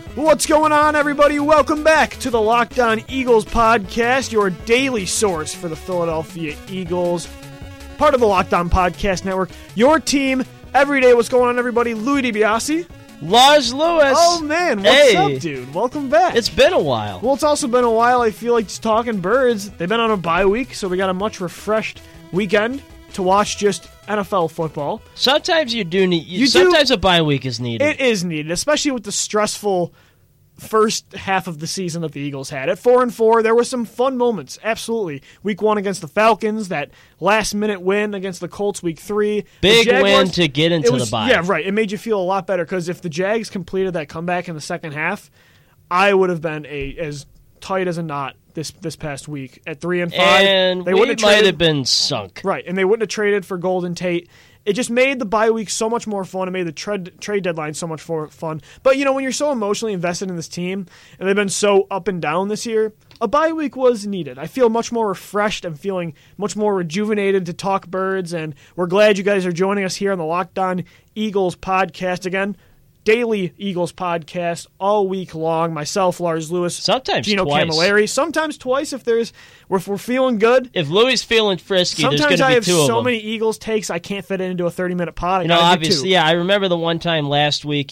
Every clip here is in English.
What's going on, everybody? Welcome back to the Locked On Eagles podcast, your daily source for the Philadelphia Eagles, part of the Locked On Podcast Network, your team every day. What's going on, everybody? Louis DiBiase. Lars Lewis. Oh, man. What's up, dude? Welcome back. It's been a while. Well, it's also been a while. I feel like just talking birds. They've been on a bye week, so we got a much refreshed weekend to watch just NFL football. Sometimes you do need... Sometimes a bye week is needed. It is needed, especially with the stressful first half of the season that the Eagles had. At 4-4, there were some fun moments, absolutely. Week 1 against the Falcons, that last-minute win against the Colts week 3. Big win to get into the bye. Yeah, right. It made you feel a lot better, because if the Jags completed that comeback in the second half, I would have been as tight as a knot this past week at 3-5. And they might have been sunk. Right, and they wouldn't have traded for Golden Tate. It just made the bye week so much more fun. It made the trade deadline so much more fun. But, you know, when you're so emotionally invested in this team, and they've been so up and down this year, a bye week was needed. I feel much more refreshed. I'm feeling much more rejuvenated to talk birds, and we're glad you guys are joining us here on the Locked On Eagles podcast again. Daily Eagles podcast all week long. Myself, Lars Lewis, sometimes Gino twice. Camilleri, sometimes twice if we're feeling good. If Louis feeling frisky, sometimes there's going to be two of them. I have so many Eagles takes I can't fit it into a 30-minute pod. Obviously, yeah. I remember the one time last week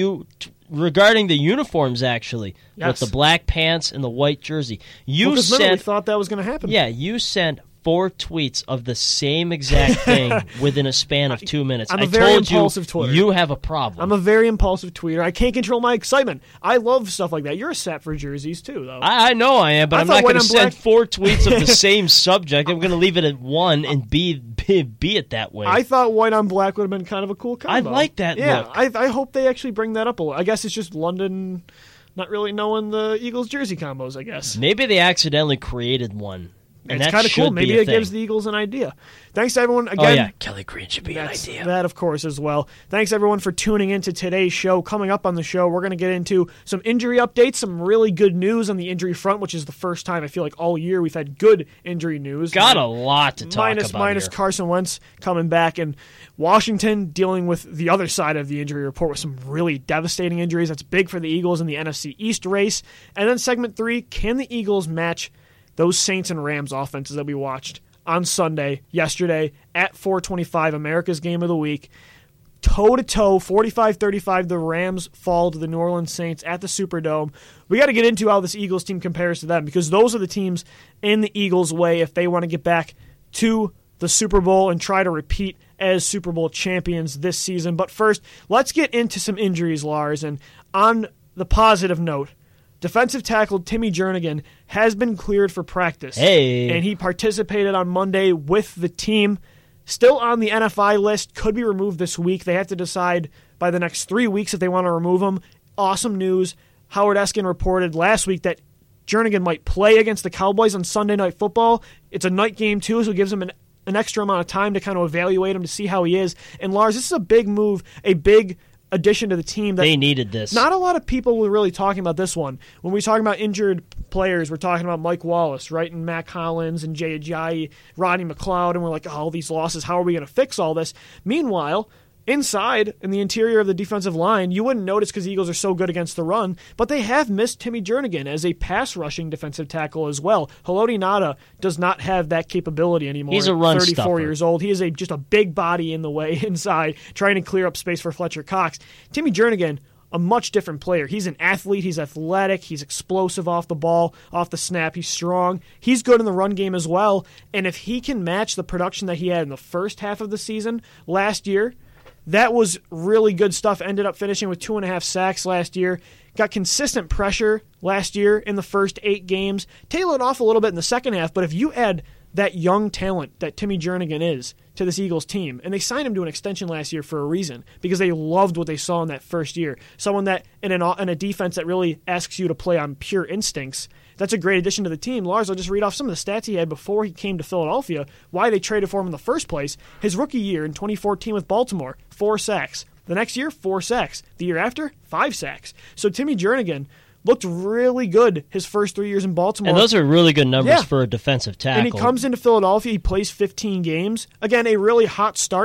regarding the uniforms, actually, yes, with the black pants and the white jersey. We thought that was going to happen. Yeah, you sent 4 tweets of the same exact thing within a span of 2 minutes. I'm a very impulsive tweeter. You have a problem. I'm a very impulsive tweeter. I can't control my excitement. I love stuff like that. You're a set for jerseys, too, though. I know I am, but I'm not going to send 4 tweets of the same subject. I'm going to leave it at 1 and be it that way. I thought white on black would have been kind of a cool combo. I like that look. I hope they actually bring that up a little. I guess it's just London not really knowing the Eagles jersey combos, I guess. Maybe they accidentally created one. And it's kind of cool. Maybe it gives the Eagles an idea. Thanks, everyone. Again, oh, yeah. Kelly Green should be an idea. That, of course, as well. Thanks, everyone, for tuning into today's show. Coming up on the show, we're going to get into some injury updates, some really good news on the injury front, which is the first time I feel like all year we've had good injury news. Got a lot to talk about Minus here. Carson Wentz coming back, and Washington dealing with the other side of the injury report with some really devastating injuries. That's big for the Eagles in the NFC East race. And then segment 3, can the Eagles match those Saints and Rams offenses that we watched on Sunday, yesterday, at 425, America's Game of the Week? Toe-to-toe, 45-35, the Rams fall to the New Orleans Saints at the Superdome. We got to get into how this Eagles team compares to them, because those are the teams in the Eagles' way if they want to get back to the Super Bowl and try to repeat as Super Bowl champions this season. But first, let's get into some injuries, Lars. And on the positive note, defensive tackle Timmy Jernigan has been cleared for practice. Hey. And he participated on Monday with the team. Still on the NFI list, could be removed this week. They have to decide by the next 3 weeks if they want to remove him. Awesome news. Howard Eskin reported last week that Jernigan might play against the Cowboys on Sunday Night Football. It's a night game, too, so it gives him an extra amount of time to kind of evaluate him to see how he is. And, Lars, this is a big move, a big addition to the team. That they needed this. Not a lot of people were really talking about this one. When we talk about injured players, we're talking about Mike Wallace, right, and Matt Collins and Jay Ajayi, Rodney McLeod, and we're like, all these losses, how are we going to fix all this? Meanwhile, inside, in the interior of the defensive line, you wouldn't notice because the Eagles are so good against the run, but they have missed Timmy Jernigan as a pass-rushing defensive tackle as well. Haloti Ngata does not have that capability anymore. He's a run 34 stuffer. years old. He is just a big body in the way inside, trying to clear up space for Fletcher Cox. Timmy Jernigan, a much different player. He's an athlete. He's athletic. He's explosive off the ball, off the snap. He's strong. He's good in the run game as well. And if he can match the production that he had in the first half of the season last year, that was really good stuff. Ended up finishing with 2.5 sacks last year. Got consistent pressure last year in the first 8 games. Tailored off a little bit in the second half, but if you add that young talent that Timmy Jernigan is to this Eagles team, and they signed him to an extension last year for a reason, because they loved what they saw in that first year. Someone that in a defense that really asks you to play on pure instincts. That's a great addition to the team. Lars, I'll just read off some of the stats he had before he came to Philadelphia, why they traded for him in the first place. His rookie year in 2014 with Baltimore, 4 sacks. The next year, 4 sacks. The year after, 5 sacks. So Timmy Jernigan looked really good his first 3 years in Baltimore. And those are really good numbers for a defensive tackle. And he comes into Philadelphia, he plays 15 games. Again, a really hot start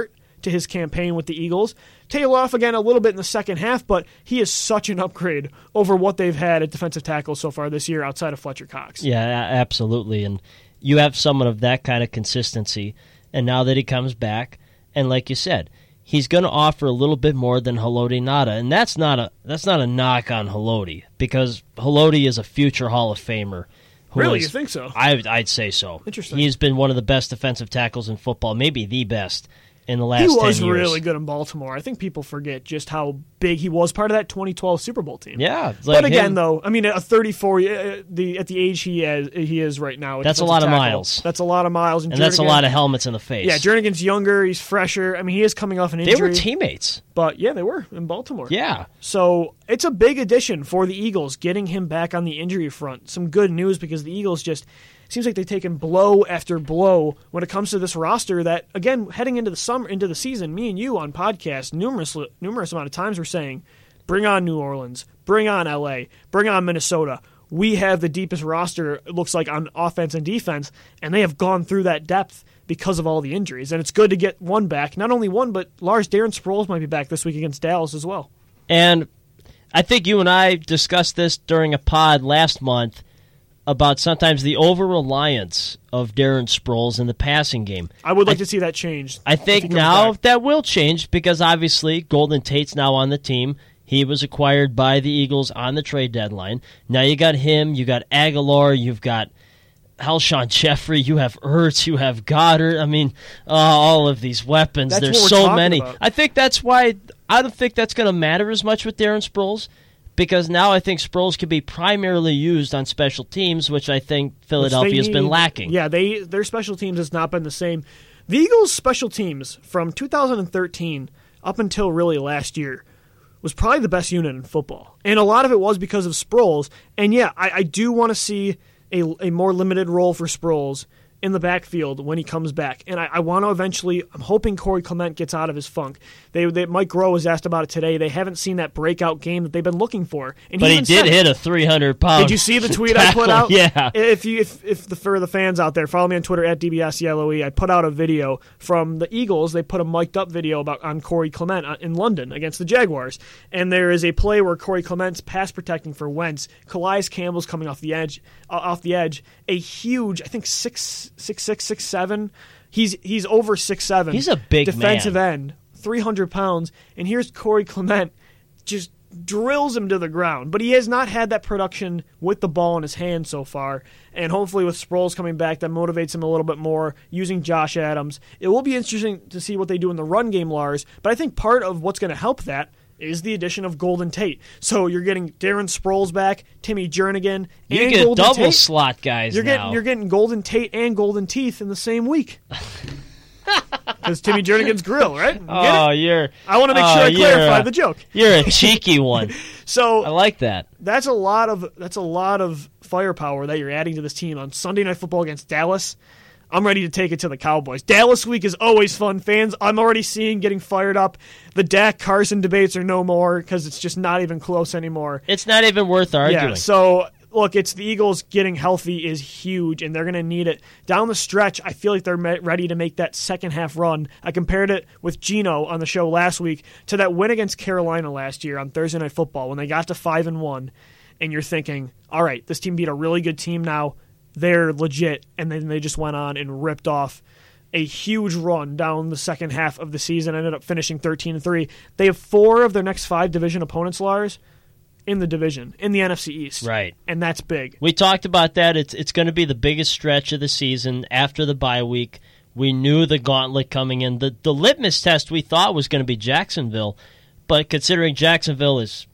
to his campaign with the Eagles. Tail off again a little bit in the second half, but he is such an upgrade over what they've had at defensive tackle so far this year outside of Fletcher Cox. Yeah, absolutely. And you have someone of that kind of consistency, and now that he comes back, and like you said, he's going to offer a little bit more than Haloti Ngata, and that's not a knock on Haloti, because Haloti is a future Hall of Famer. Really, you think so? I'd say so. Interesting. He's been one of the best defensive tackles in football, maybe the best in the last 10 years. He was really good in Baltimore. I think people forget just how big he was, part of that 2012 Super Bowl team. Yeah. But again, though, I mean, at 34, at the age he is right now. That's a lot of miles. That's a lot of miles. And that's a lot of helmets in the face. Yeah, Jernigan's younger. He's fresher. I mean, he is coming off an injury. They were teammates. But, yeah, they were in Baltimore. Yeah. So it's a big addition for the Eagles, getting him back on the injury front. Some good news because the Eagles just seems like they've taken blow after blow when it comes to this roster that, again, heading into the season, me and you on podcasts numerous amount of times were saying, bring on New Orleans, bring on LA, bring on Minnesota. We have the deepest roster, it looks like, on offense and defense, and they have gone through that depth because of all the injuries. And it's good to get one back. Not only one, but Darren Sproles might be back this week against Dallas as well. And I think you and I discussed this during a pod last month about sometimes the over-reliance of Darren Sproles in the passing game. I would like to see that change. I think now that will change because obviously Golden Tate's now on the team. He was acquired by the Eagles on the trade deadline. Now you got him, you got Aguilar, you've got Alshon Jeffrey, you have Ertz, you have Goddard. I mean, all of these weapons. There's so many. About. I think that's why I don't think that's going to matter as much with Darren Sproles. Because now I think Sproles can be primarily used on special teams, which I think Philadelphia's been lacking. Yeah, their special teams has not been the same. The Eagles' special teams from 2013 up until really last year was probably the best unit in football. And a lot of it was because of Sproles. And yeah, I do want to see a more limited role for Sproles in the backfield when he comes back. And I want to eventually, I'm hoping Corey Clement gets out of his funk. Mike Groh was asked about it today. They haven't seen that breakout game that they've been looking for. And but he did hit a 300-pound Did you see the tweet tackle? I put out? Yeah. For the fans out there, follow me on Twitter at DBSYLOE. I put out a video from the Eagles. They put a mic'd up video on Corey Clement in London against the Jaguars. And there is a play where Corey Clement's pass protecting for Wentz. Calais Campbell's coming off the edge. A huge, I think 6'6", 6'7". He's over 6'7". He's a big defensive man. end, 300 pounds. And here's Corey Clement just drills him to the ground. But he has not had that production with the ball in his hand so far. And hopefully with Sproles coming back, that motivates him a little bit more, using Josh Adams. It will be interesting to see what they do in the run game, Lars. But I think part of what's going to help that is the addition of Golden Tate. So you're getting Darren Sproles back, Timmy Jernigan, and you get Golden double Tate. Slot guys now. You're getting Golden Tate and Golden Teeth in the same week. Because Timmy Jernigan's grill, right? I want to make sure I clarify the joke. You're a cheeky one. So I like that. That's a lot of firepower that you're adding to this team on Sunday Night Football against Dallas. I'm ready to take it to the Cowboys. Dallas week is always fun. Fans, I'm already seeing getting fired up. The Dak Carson debates are no more because it's just not even close anymore. It's not even worth arguing. Yeah, so look, it's the Eagles getting healthy is huge, and they're going to need it. Down the stretch, I feel like they're ready to make that second half run. I compared it with Gino on the show last week to that win against Carolina last year on Thursday Night Football when they got to 5-1, and you're thinking, all right, this team beat a really good team now. They're legit, and then they just went on and ripped off a huge run down the second half of the season, ended up finishing 13-3. They have 4 of their next 5 division opponents, Lars, in the division, in the NFC East. Right. And that's big. We talked about that. It's going to be the biggest stretch of the season after the bye week. We knew the gauntlet coming in. The litmus test we thought was going to be Jacksonville, but considering Jacksonville is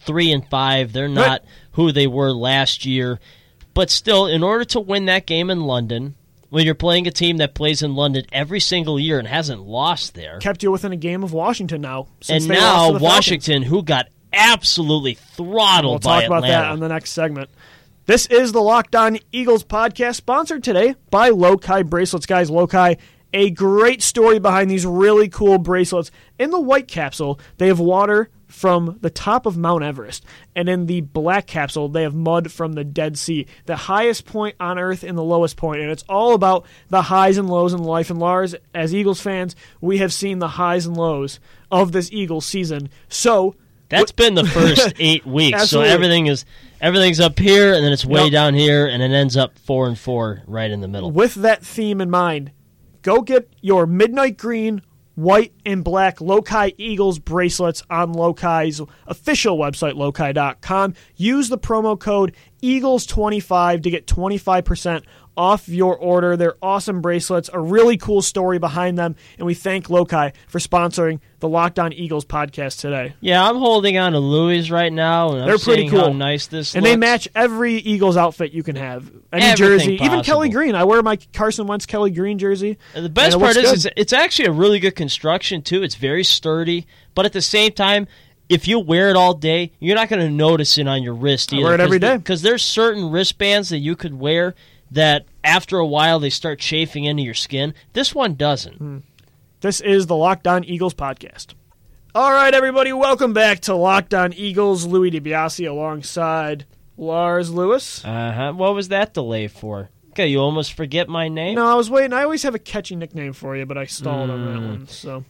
3-5, they're not who they were last year. But still, in order to win that game in London, when you're playing a team that plays in London every single year and hasn't lost there. Kept you within a game of Washington now. And now Washington, who got absolutely throttled by Atlanta. We'll talk about that on the next segment. This is the Locked On Eagles podcast, sponsored today by Lokai Bracelets. Guys, Lokai, a great story behind these really cool bracelets. In the white capsule, they have water from the top of Mount Everest. And in the black capsule, they have mud from the Dead Sea, the highest point on Earth and the lowest point. And it's all about the highs and lows in life. And Lars, as Eagles fans, we have seen the highs and lows of this Eagles season. So that's been the first 8 weeks. So everything's up here, and then it's way down here, and it ends up 4-4 right in the middle. With that theme in mind, go get your midnight green, white, and black Lokai Eagles bracelets on Lokai's official website, Lokai.com. Use the promo code EAGLES25 to get 25% off your order. They're awesome bracelets, a really cool story behind them, and we thank Lokai for sponsoring the Locked On Eagles podcast today. Yeah, I'm holding on to Louis right now, and they're pretty cool. How nice this and looks. They match every Eagles outfit you can have. Any Everything jersey, possible. even Kelly Green. I wear my Carson Wentz Kelly Green jersey. And the best part is it's actually a really good construction, too. It's very sturdy, but at the same time, if you wear it all day, you're not going to notice it on your wrist either. I wear it every day. Because there's certain wristbands that you could wear that after a while they start chafing into your skin. This one doesn't. This is the Locked On Eagles podcast. All right, everybody, welcome back to Locked On Eagles. Louis DiBiase alongside Lars Lewis. What was that delay for? Okay, you almost forget my name? No, I was waiting. I always have a catchy nickname for you, but I stalled on that one. So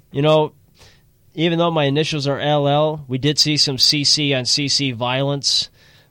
even though my initials are LL, we did see some CC on CC violence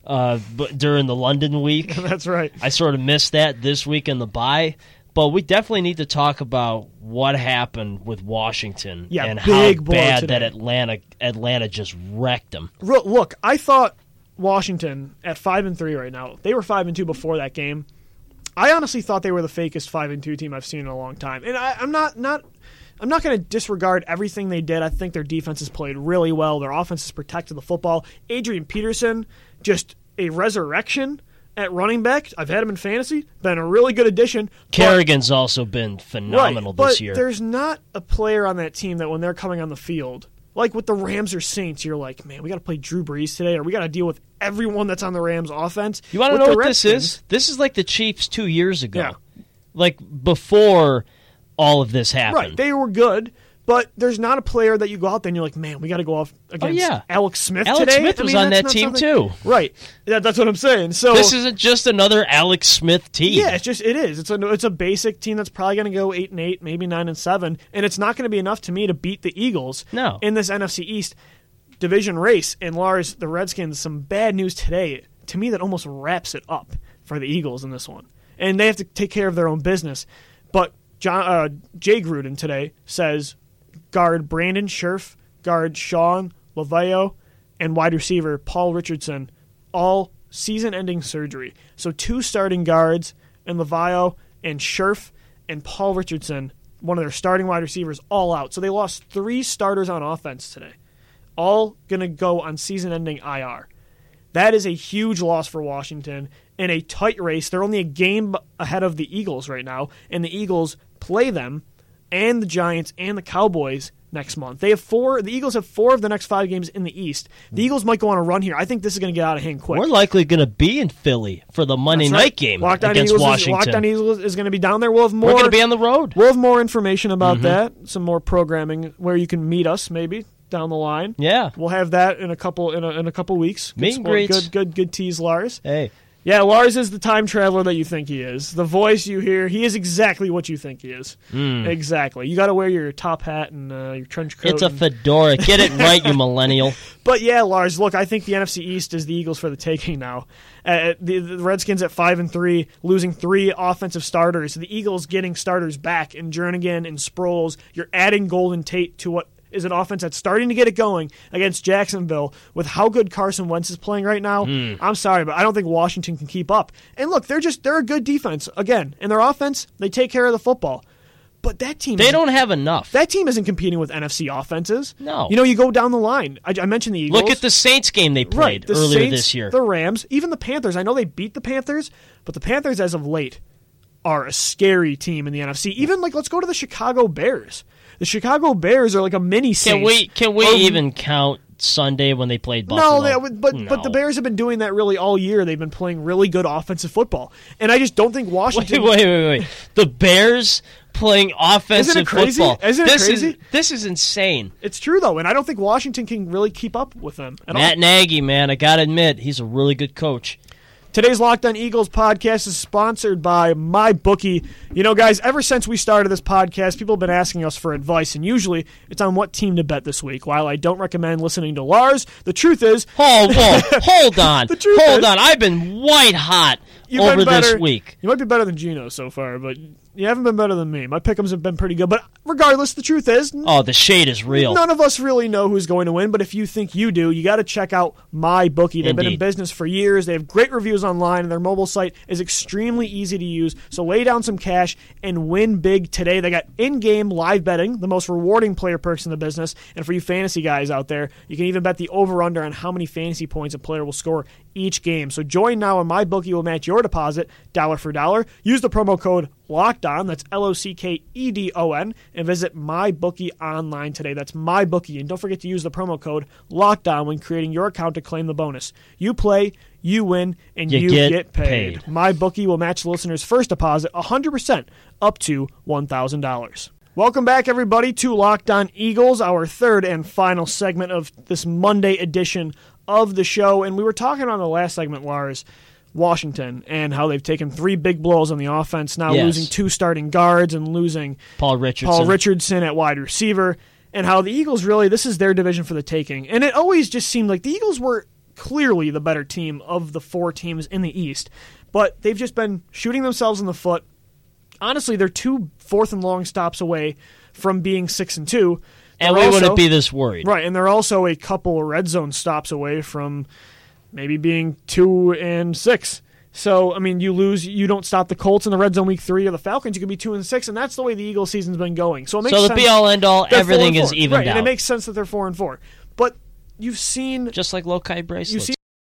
during the London week. That's right. I sort of missed that this week in the bye. But we definitely need to talk about what happened with Washington and how bad that Atlanta just wrecked them. Look, I thought Washington at 5-3 right now. They were 5-2 before that game. I honestly thought they were the fakest 5-2 team I've seen in a long time. And I'm not going to disregard everything they did. I think their defense has played really well. Their offense has protected the football. Adrian Peterson, just a resurrection at running back. I've had him in fantasy. Been a really good addition. Kerrigan's also been phenomenal this year. But there's not a player on that team that when they're coming on the field, like with the Rams or Saints, you're like, man, we got to play Drew Brees today, or we got to deal with everyone that's on the Rams offense. You want to know what this is? This is like the Chiefs 2 years ago. Yeah. Like before all of this happened. Right. They were good. But there's not a player that you go out there and you're like, man, we got to go off against Alex Smith today. Alex Smith was on that team too. Right. That's what I'm saying. So this isn't just another Alex Smith team. Yeah, it is. It's a basic team that's probably going to go 8-8, maybe 9-7, and it's not going to be enough to me to beat the Eagles in this NFC East division race. And Lars, the Redskins, some bad news today. To me, that almost wraps it up for the Eagles in this one. And they have to take care of their own business. But Jay Gruden today says guard Brandon Scherf, guard Sean Lavallejo, and wide receiver Paul Richardson, all season-ending surgery. So 2 starting guards, and Lavallejo and Scherf and Paul Richardson, one of their starting wide receivers, all out. So they lost 3 starters on offense today, all going to go on season-ending IR. That is a huge loss for Washington in a tight race. They're only a game ahead of the Eagles right now, and the Eagles play them and the Giants and the Cowboys next month. The Eagles have 4 of the next 5 games in the East. The Eagles might go on a run here. I think this is going to get out of hand quick. We're likely going to be in Philly for the Monday night game against Washington. Locked On Eagles is going to be down there. We're going to be on the road. We'll have more information about that, some more programming where you can meet us maybe down the line. Yeah. We'll have that in a couple weeks. Meet and greets. Good tease, Lars. Hey. Yeah, Lars is the time traveler that you think he is. The voice you hear, he is exactly what you think he is. Exactly. You got to wear your top hat and your trench coat. It's a fedora. Get it right, you millennial. But yeah, Lars, look, I think the NFC East is the Eagles for the taking now. The Redskins at 5-3, losing 3 offensive starters. The Eagles getting starters back in Jernigan and Sproles. You're adding Golden Tate to what is an offense that's starting to get it going against Jacksonville with how good Carson Wentz is playing right now. I'm sorry, but I don't think Washington can keep up. And look, they're a good defense, again. And their offense, they take care of the football. But that team... They don't have enough. That team isn't competing with NFC offenses. No. You go down the line. I mentioned the Eagles. Look at the Saints game they played earlier this year. The Rams, even the Panthers. I know they beat the Panthers, but the Panthers, as of late, are a scary team in the NFC. Even, let's go to the Chicago Bears. The Chicago Bears are like a mini Saints. Can we even count Sunday when they played Buffalo. No, but the Bears have been doing that really all year. They've been playing really good offensive football. And I just don't think Washington... Wait. The Bears playing offensive football. Isn't it crazy? This is insane. It's true, though, and I don't think Washington can really keep up with them at all. Matt Nagy, man, I got to admit, he's a really good coach. Today's Locked On Eagles podcast is sponsored by MyBookie. You know, guys, ever since we started this podcast, people have been asking us for advice, and usually it's on what team to bet this week. While I don't recommend listening to Lars, the truth is... Hold on. Hold on. I've been white hot over this week. You might be better than Gino so far, but you haven't been better than me. My pick'ems have been pretty good, but regardless, the truth is... Oh, the shade is real. None of us really know who's going to win, but if you think you do, you got to check out MyBookie. They've been in business for years. They have great reviews online, and their mobile site is extremely easy to use. So lay down some cash and win big today. They got in-game live betting, the most rewarding player perks in the business. And for you fantasy guys out there, you can even bet the over-under on how many fantasy points a player will score each game. So join now, and MyBookie will match your deposit dollar for dollar. Use the promo code LOCKEDON, that's LOCKEDON, and visit MyBookie online today. That's MyBookie, and don't forget to use the promo code LOCKEDON when creating your account to claim the bonus. You play, you win, and you get paid. MyBookie will match the listener's first deposit 100% up to $1,000. Welcome back, everybody, to Locked On Eagles, our third and final segment of this Monday edition of the show. And we were talking on the last segment, Lars, Washington, and how they've taken 3 big blows on the offense, now losing 2 starting guards and losing Paul Richardson at wide receiver, and how the Eagles really, this is their division for the taking. And it always just seemed like the Eagles were clearly the better team of the 4 teams in the East, but they've just been shooting themselves in the foot. Honestly, they're 2 fourth and long stops away from being 6-2. And we wouldn't be this worried. Right, and they're also a couple red zone stops away from maybe being 2-6. So, I mean, you don't stop the Colts in the red zone week 3 or the Falcons, you could be 2-6, and that's the way the Eagles season's been going. So it makes sense. The be-all, end-all, everything is evened out. And it makes sense that they're 4-4. But you've seen... Just like Lokai bracelets.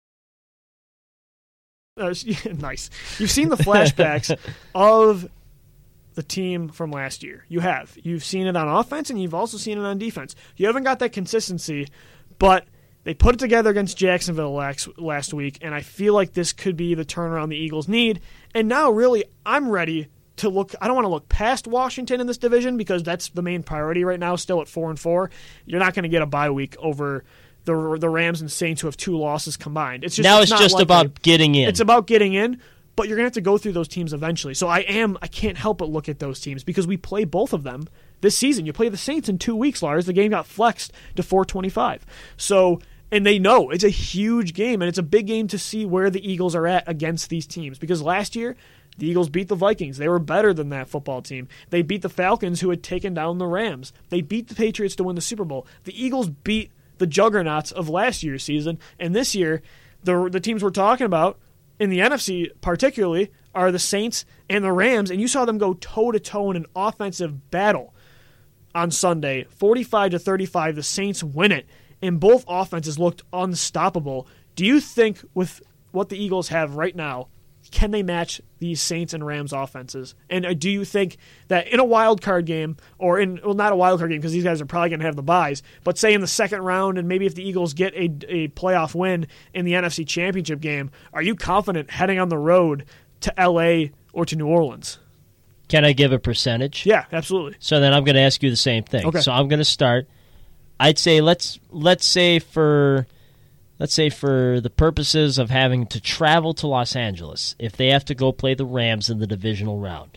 Nice. You've seen the flashbacks of the team from last year. You have. You've seen it on offense, and you've also seen it on defense. You haven't got that consistency, but they put it together against Jacksonville last week, and I feel like this could be the turnaround the Eagles need. And now, really, I'm ready to look. I don't want to look past Washington in this division because that's the main priority right now, still at 4-4. You're not going to get a bye week over the Rams and Saints who have 2 losses combined. It's just about getting in. It's about getting in. But you're going to have to go through those teams eventually. So I can't help but look at those teams because we play both of them this season. You play the Saints in 2 weeks, Lars. The game got flexed to 4:25. So, and they know it's a huge game, and it's a big game to see where the Eagles are at against these teams. Because last year, the Eagles beat the Vikings. They were better than that football team. They beat the Falcons, who had taken down the Rams. They beat the Patriots to win the Super Bowl. The Eagles beat the juggernauts of last year's season. And this year, the teams we're talking about, in the NFC particularly, are the Saints and the Rams, and you saw them go toe-to-toe in an offensive battle on Sunday. 45-35, the Saints win it, and both offenses looked unstoppable. Do you think with what the Eagles have right now, can they match these Saints and Rams offenses? And do you think that in a wild card game, or not a wild card game because these guys are probably going to have the byes, but say in the second round, and maybe if the Eagles get a playoff win in the NFC Championship game, are you confident heading on the road to L.A. or to New Orleans? Can I give a percentage? Yeah, absolutely. So then I'm going to ask you the same thing. Okay. So I'm going to start. I'd say let's say for the purposes of having to travel to Los Angeles, if they have to go play the Rams in the divisional round,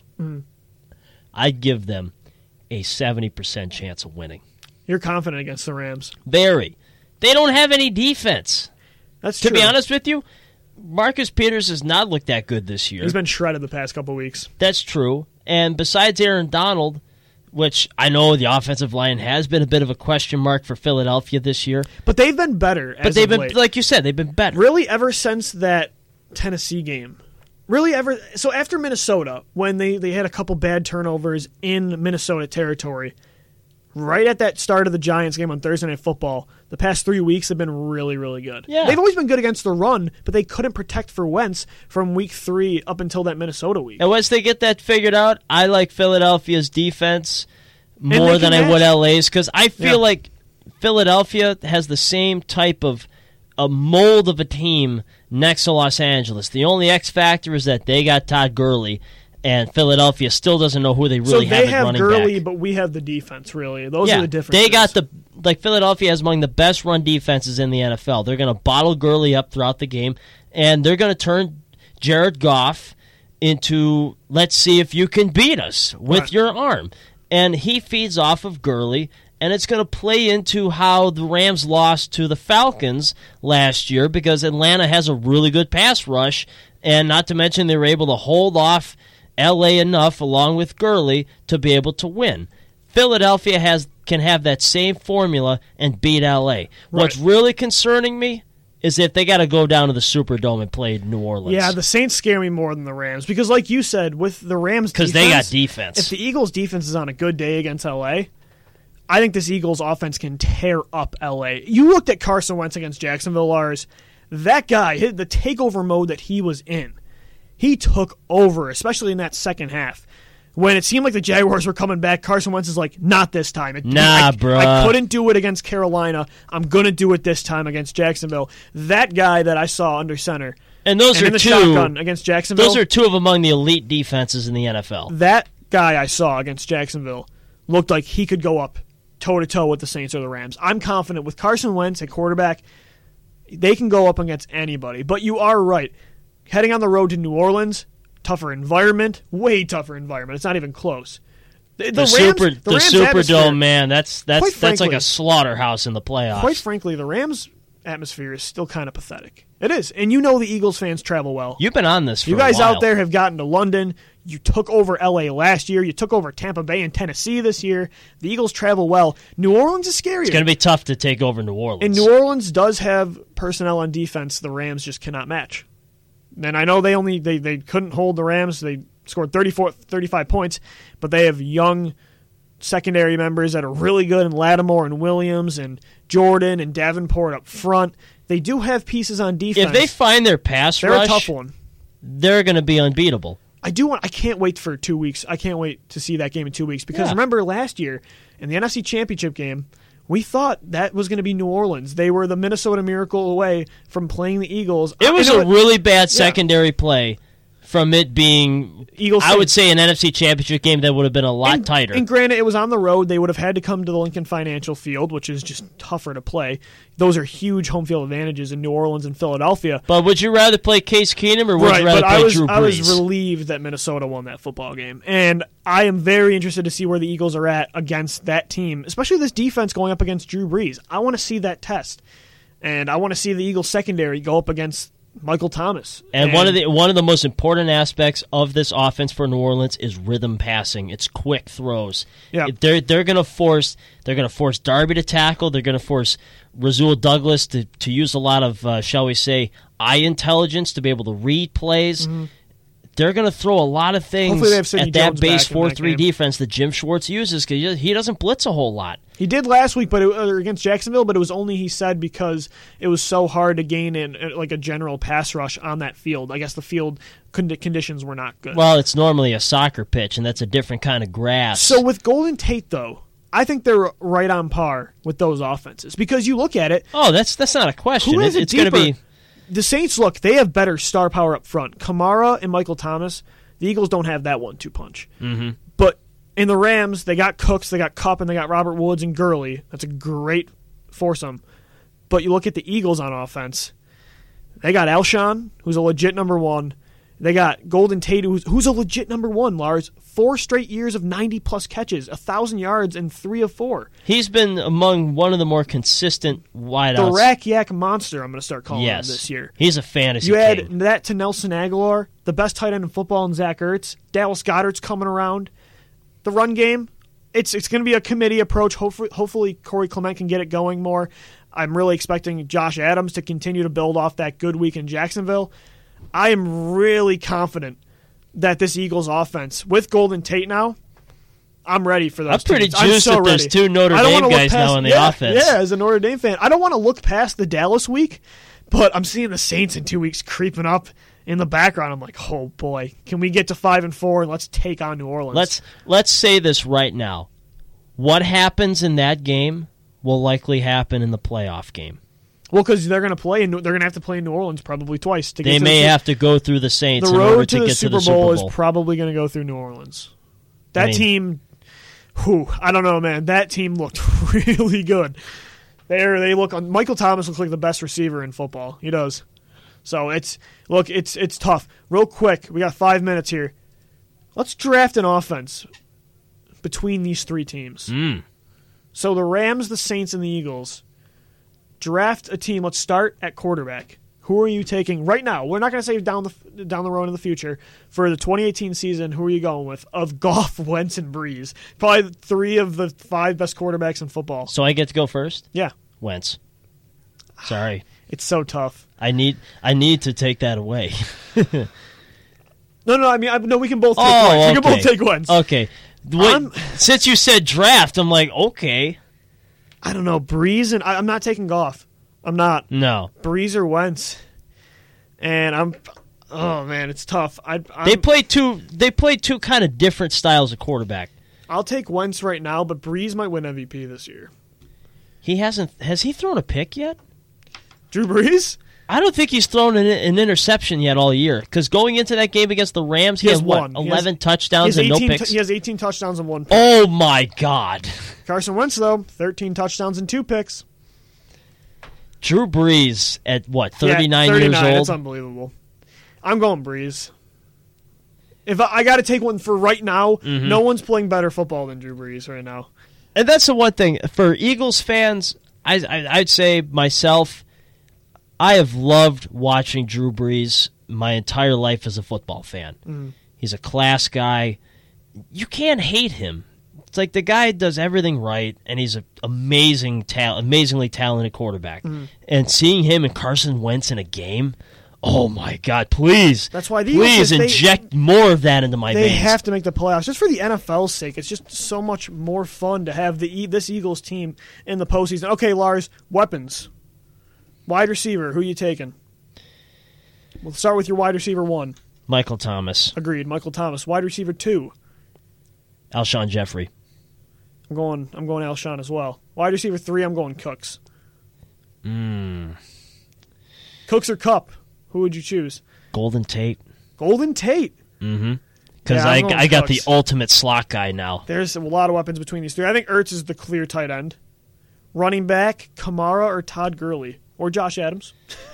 I'd give them a 70% chance of winning. You're confident against the Rams? Very. They don't have any defense. That's true. To be honest with you, Marcus Peters has not looked that good this year. He's been shredded the past couple weeks. That's true. And besides Aaron Donald, which I know the offensive line has been a bit of a question mark for Philadelphia this year. But they've been better. But they've been, like you said, they've been better. Really, ever since that Tennessee game. So after Minnesota, when they had a couple bad turnovers in Minnesota territory, right at that start of the Giants game on Thursday Night Football, the past 3 weeks have been really, really good. Yeah. They've always been good against the run, but they couldn't protect for Wentz from week 3 up until that Minnesota week. And once they get that figured out, I like Philadelphia's defense more than I would LA's, because I feel like Philadelphia has the same type of a mold of a team next to Los Angeles. The only X factor is that they got Todd Gurley, and Philadelphia still doesn't know who they really have at running back. So they have Gurley, but we have the defense, really. Those are the differences. They got Philadelphia has among the best run defenses in the NFL. They're going to bottle Gurley up throughout the game, and they're going to turn Jared Goff into, let's see if you can beat us with your arm. And he feeds off of Gurley, and it's going to play into how the Rams lost to the Falcons last year because Atlanta has a really good pass rush, and not to mention they were able to hold off L.A. enough along with Gurley to be able to win. Philadelphia can have that same formula and beat L.A. Right. What's really concerning me is if they got to go down to the Superdome and play New Orleans. Yeah, the Saints scare me more than the Rams because, like you said, with the Rams' defense, because they got defense. If the Eagles' defense is on a good day against L.A., I think this Eagles' offense can tear up L.A. You looked at Carson Wentz against Jacksonville, Lars. That guy, the takeover mode that he was in, he took over, especially in that second half. When it seemed like the Jaguars were coming back, Carson Wentz is like, not this time. Bro. I couldn't do it against Carolina. I'm going to do it this time against Jacksonville. That guy that I saw under center and in the shotgun against Jacksonville. Those are two of among the elite defenses in the NFL. That guy I saw against Jacksonville looked like he could go up toe-to-toe with the Saints or the Rams. I'm confident with Carson Wentz at quarterback, they can go up against anybody. But you are right. Heading on the road to New Orleans, tougher environment, way tougher environment. It's not even close. The Superdome, man, that's like a slaughterhouse in the playoffs. Quite frankly, the Rams' atmosphere is still kind of pathetic. It is, and you know the Eagles fans travel well. You've been on this for You guys a while. out there have gotten to London. You took over L.A. last year. You took over Tampa Bay and Tennessee this year. The Eagles travel well. New Orleans is scarier. It's going to be tough to take over New Orleans. And New Orleans does have personnel on defense the Rams just cannot match. And I know they couldn't hold the Rams. They scored 35 points, but they have young secondary members that are really good in Lattimore and Williams and Jordan and Davenport up front. They do have pieces on defense. If they find their pass rush, they're a tough one. They're going to be unbeatable. I can't wait for 2 weeks. I can't wait to see that game in 2 weeks because remember last year in the NFC Championship game, we thought that was going to be New Orleans. They were the Minnesota Miracle away from playing the Eagles. It was a really bad secondary play from it being, Eagles. I would say, an NFC Championship game that would have been a lot tighter. And granted, it was on the road. They would have had to come to the Lincoln Financial Field, which is just tougher to play. Those are huge home field advantages in New Orleans and Philadelphia. But would you rather play Case Keenum or would you rather play Drew Brees? I was relieved that Minnesota won that football game. And I am very interested to see where the Eagles are at against that team, especially this defense going up against Drew Brees. I want to see that test. And I want to see the Eagles secondary go up against Michael Thomas. And one of the most important aspects of this offense for New Orleans is rhythm passing. It's quick throws. Yeah. They're going to force Darby to tackle. They're going to force Rasul Douglas to use a lot of shall we say eye intelligence to be able to read plays. Mm-hmm. They're going to throw a lot of things at that base 4-3 defense that Jim Schwartz uses because he doesn't blitz a whole lot. He did last week, but against Jacksonville, but it was only, he said, because it was so hard to gain like a general pass rush on that field. I guess the field conditions were not good. Well, it's normally a soccer pitch, and that's a different kind of grass. So with Golden Tate, though, I think they're right on par with those offenses because you look at it. Oh, that's not a question. It's going to be. The Saints, look, they have better star power up front. Kamara and Michael Thomas, the Eagles don't have that 1-2 punch. Mm-hmm. But in the Rams, they got Cooks, they got Kupp, and they got Robert Woods and Gurley. That's a great foursome. But you look at the Eagles on offense, they got Alshon, who's a legit number one. They got Golden Tate, who's a legit number one, Lars. 4 straight years of 90-plus catches, 1,000 yards, and 3 of 4. He's been among one of the more consistent wideouts. The Rack Yak Monster, I'm going to start calling him this year. He's a fantasy You add king. that to Nelson Aguilar, the best tight end in football, and Zach Ertz. Dallas Goedert's coming around. The run game, it's going to be a committee approach. Hopefully Corey Clement can get it going more. I'm really expecting Josh Adams to continue to build off that good week in Jacksonville. I am really confident that this Eagles offense, with Golden Tate now, I'm ready for those. I'm pretty juiced that there's 2 Notre Dame guys now in the offense. Yeah, as a Notre Dame fan. I don't want to look past the Dallas week, but I'm seeing the Saints in 2 weeks creeping up in the background. I'm like, oh boy, can we get to 5-4 and let's take on New Orleans? Let's say this right now. What happens in that game will likely happen in the playoff game. Well, because they're going to have to play in New Orleans probably twice. They may have to go through the Saints in order to get to the Super Super Bowl. Is probably going to go through New Orleans. That team, I don't know, man. That team looked really good. Michael Thomas looks like the best receiver in football. He does. So it's tough. Real quick, we got 5 minutes here. Let's draft an offense between these three teams. So the Rams, the Saints, and the Eagles. Draft a team. Let's start at quarterback. Who are you taking right now? We're not going to say down the road in the future. For the 2018 season, who are you going with? Of Goff, Wentz, and Breeze. Probably 3 of the 5 best quarterbacks in football. So I get to go first? Yeah. Wentz. Sorry. It's so tough. I need to take that away. No, I mean, we can both take Wentz. Okay. We can both take Wentz. Okay. Since you said draft, I'm like, okay. I don't know. Breeze, and I'm not taking Goff. I'm not. No. Breeze or Wentz. And oh man, it's tough. They play two kind of different styles of quarterback. I'll take Wentz right now, but Breeze might win MVP this year. Has he thrown a pick yet? Drew Brees? I don't think he's thrown an interception yet all year. Because going into that game against the Rams, he has what, 11 touchdowns and no picks? He has 18 touchdowns and 1 pick. Oh, my God. Carson Wentz, though, 13 touchdowns and 2 picks. Drew Brees at, what, 39 years old? That's unbelievable. I'm going Brees. If I got to take one for right now, no one's playing better football than Drew Brees right now. And that's the one thing. For Eagles fans, I'd say myself, I have loved watching Drew Brees my entire life as a football fan. He's a class guy. You can't hate him. It's like the guy does everything right, and he's an amazingly talented quarterback. And seeing him and Carson Wentz in a game, oh my God! Please, that's why inject more of that into my veins. They have to make the playoffs just for the NFL's sake. It's just so much more fun to have this Eagles team in the postseason. Okay, Lars, weapons. Wide receiver, who are you taking? We'll start with your wide receiver 1. Michael Thomas. Agreed, Michael Thomas. Wide receiver 2. Alshon Jeffrey. I'm going Alshon as well. Wide receiver 3, I'm going Cooks. Cooks or Kupp? Who would you choose? Golden Tate. Golden Tate? Because I got the ultimate slot guy now. There's a lot of weapons between these 3. I think Ertz is the clear tight end. Running back, Kamara or Todd Gurley. Or Josh Adams.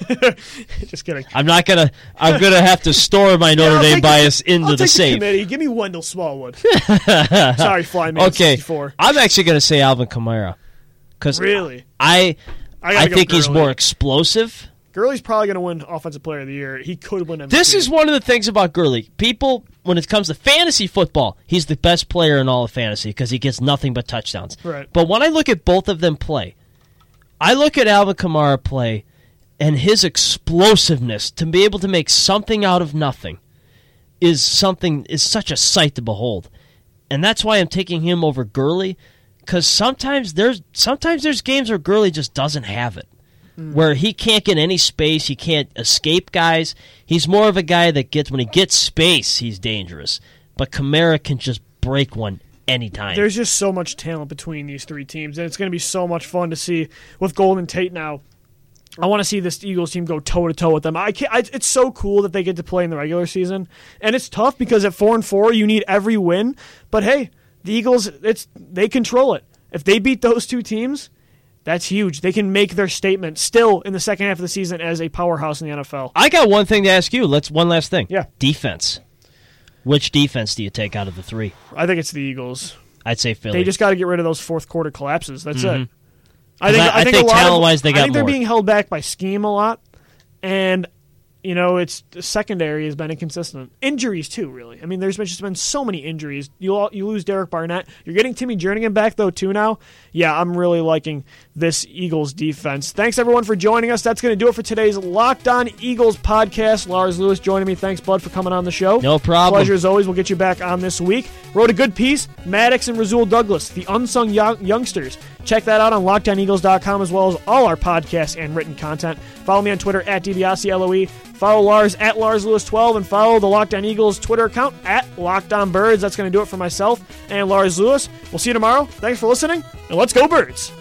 Just kidding. I'm gonna have to store my Notre Dame bias into the safe. Committee. Give me Wendell Smallwood. Sorry, Flyman. Okay. 64. I'm actually gonna say Alvin Kamara. Really? I think he's more explosive. Gurley's probably going to win Offensive Player of the Year. He could win MVP. This is one of the things about Gurley. People, when it comes to fantasy football, he's the best player in all of fantasy because he gets nothing but touchdowns. Right. But when I look at both of them play, I look at Alvin Kamara play, and his explosiveness to be able to make something out of nothing is such a sight to behold. And that's why I'm taking him over Gurley, because sometimes there's games where Gurley just doesn't have it. Where he can't get any space, he can't escape guys. He's more of a guy that when he gets space, he's dangerous. But Kamara can just break one anytime. There's just so much talent between these 3 teams, and it's going to be so much fun to see with Golden Tate now. I want to see this Eagles team go toe-to-toe with them. It's so cool that they get to play in the regular season, and it's tough because at 4-4, you need every win. But hey, the Eagles, they control it. If they beat those 2 teams, that's huge. They can make their statement still in the second half of the season as a powerhouse in the NFL. I got one thing to ask you. One last thing. Yeah. Defense. Which defense do you take out of the 3? I think it's the Eagles. I'd say Philly. They just got to get rid of those fourth quarter collapses. That's it. I think talent-wise they got more. I think they're being held back by scheme a lot, and it's the secondary has been inconsistent. Injuries too, really. I mean, there's just been so many injuries. You lose Derek Barnett. You're getting Timmy Jernigan back though too now. Yeah, I'm really liking this Eagles defense. Thanks everyone for joining us. That's going to do it for today's Locked On Eagles podcast. Lars Lewis joining me. Thanks, bud, for coming on the show. No problem. Pleasure as always. We'll get you back on this week. Wrote a good piece. Maddox and Rasul Douglas, the unsung youngsters. Check that out on LockedOnEagles.com as well as all our podcasts and written content. Follow me on Twitter at DiBiase, Follow Lars at LarsLewis12 and follow the Locked On Eagles Twitter account at LockedOnBirds. That's going to do it for myself and Lars Lewis. We'll see you tomorrow. Thanks for listening, and let's go Birds!